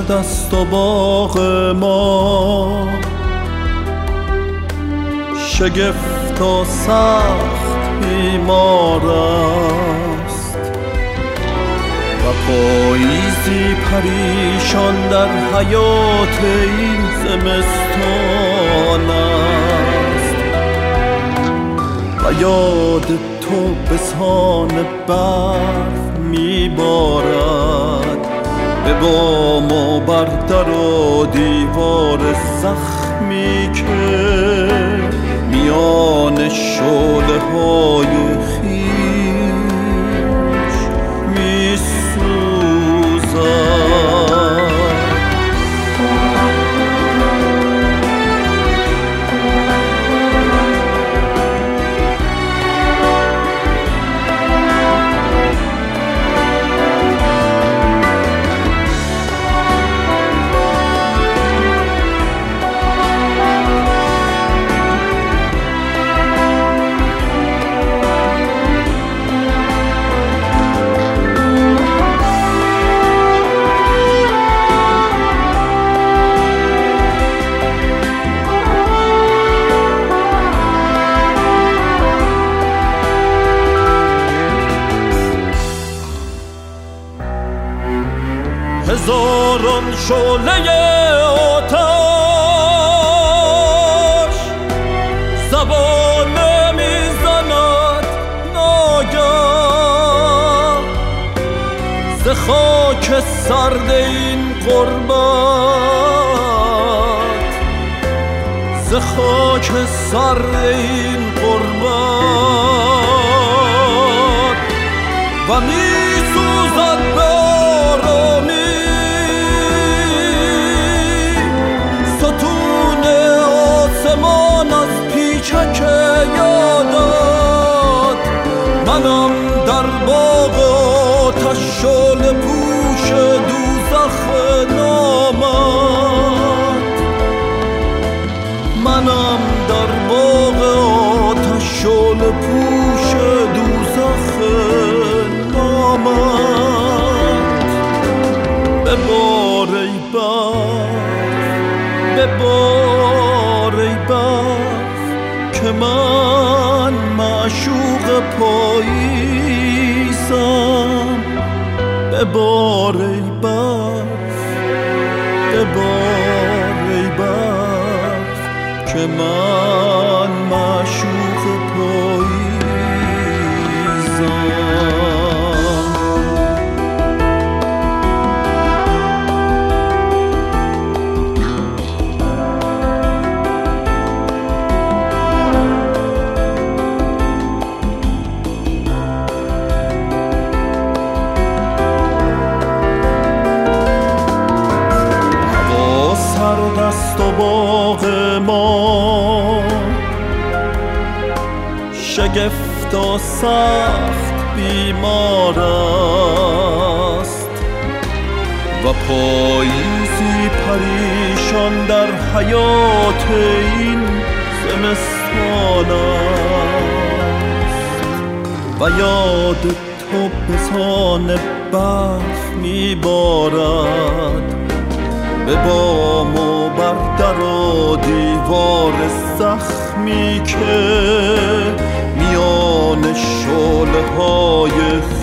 سرد است و باغ ما شگفت و سخت بیمار است و پاییزی پریشان در حیات این زمستان است و یاد تو بسان برف میبارد به بام و بر در و دیوار زخمی که میان شعله های خویش میسوزد. هزاران شعله آتش زبانه میزند ناگاه ز خاک سرد این غربت، ز خاک سرد این غربت و میسوزد به آرامی پیچک یادت. منم در باغ آتش شعله پوش دوزخ نامت، منم در باغ آتش شعله پوش دوزخ نامت. ببار ای برف، ببار ای برف که من معشوق پاییزم. ببار ای برف، ببار ای برف که من معشوق پاییزم. دست و باغ ما شگفت و سخت بیمار است و پاییزی پریشان در حیات این زمستان است و یاد تو بسان برف میبارد به بام و بر در و دیوار زخمی که میان شعله های